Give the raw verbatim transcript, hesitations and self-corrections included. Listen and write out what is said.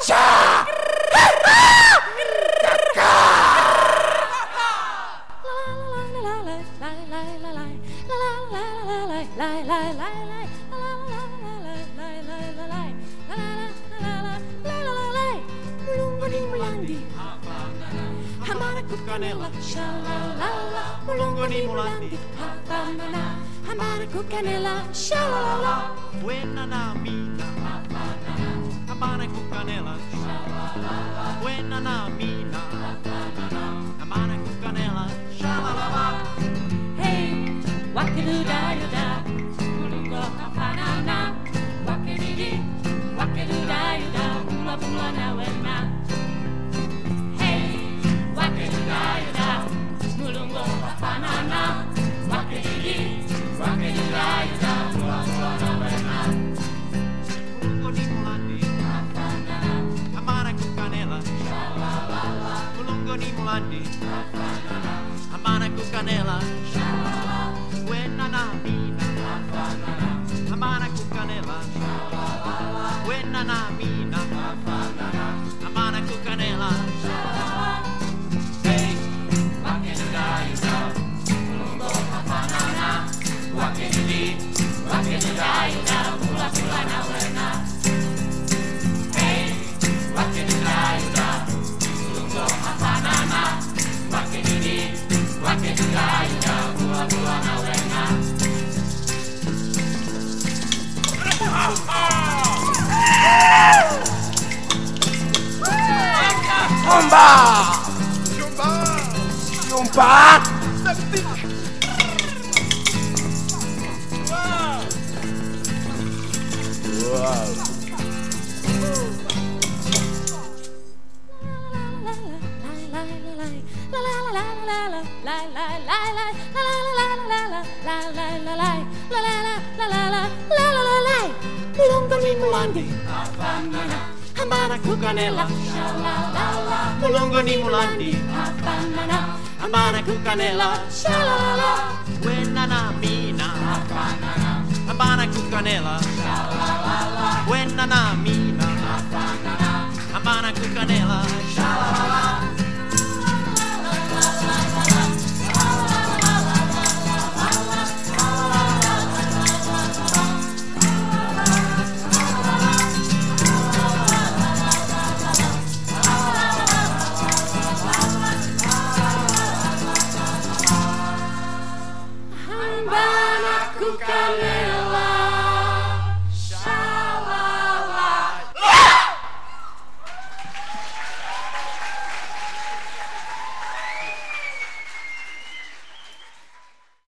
Cha! Hamaraku kanela, shalalala, mulungoni mulandi, hapamana. Hamaraku kanela, shalalala, buena na mina, hamaraku kanela, shalalala, buena na mina, hamaraku kanela, shalalala. hey, wakiluda-yuda, mulungo hapanana, wakilidi, wakiluda-yuda, bula-bula na wena. Wakiluda-yuda, mulungo hapanana, wakilidi, wakiluda-yuda, bula-bula na wena. Mulungoni mulandi, Hapanana, hamaraku kanela, shalalala, mulungoni mulandi, hapanana, hamaraku kanela, shalalala, buena na mina, hapanana, hamaraku kanela, shalalala, buena na mina, hapanana, hamaraku kanela. shalalala. Hey, wakiluda-yuda, mulungo hapanana, wakilidi, wakiluda-yuda, bula-bula na wena. Hey, wakiluda-yuda, mulungo hapanana, wakilidi, wakiluda-yuda, bula-bula na wena. Bomba! Jumpa! Wow. Mulungoni mulandi, hapanana, hamaraku kanela, shalalala. Mulungoni mulandi, Hapanana, hamaraku kanela, shalalala. buena na mina, Hapanana, hamaraku kanela, shalalala. buena na mina.